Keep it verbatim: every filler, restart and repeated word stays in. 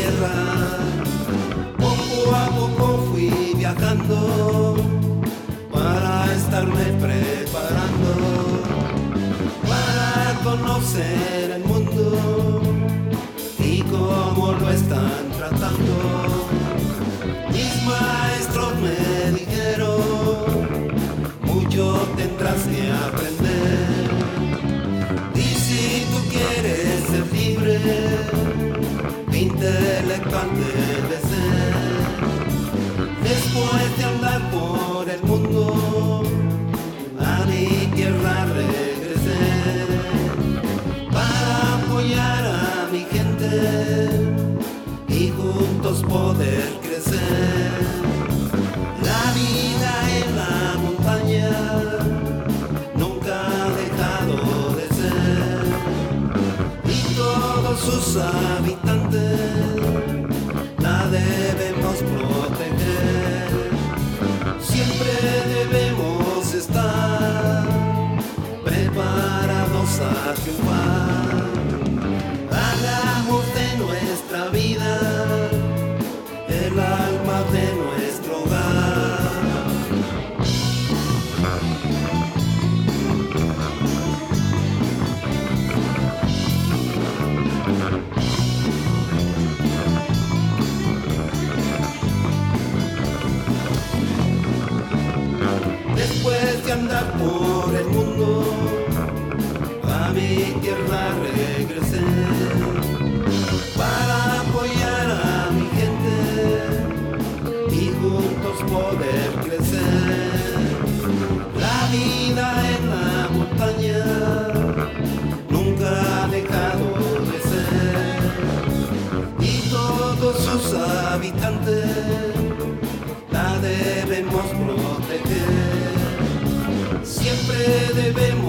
tierra. Poco a poco fui viajando para estarme preparando, para conocer el mundo y cómo lo están tratando. Mis maestros me dijeron, mucho tendrás que aprender, y si tú quieres ser libre, intelectual debes ser. Después de andar por el mundo, a mi tierra regresé para apoyar a mi gente y juntos poder crecer. La vida en la montaña nunca ha dejado de ser, y todos sus habitantes la debemos proteger. Siempre debemos estar preparados a triunfar. Hagamos de nuestra vida el alma de nuestro hogar. Después de andar por el mundo, a mi tierra regresé para apoyar a mi gente y juntos poder crecer. La vida en la montaña nunca ha dejado de ser, y todos sus habitantes la debemos proteger. Siempre debemos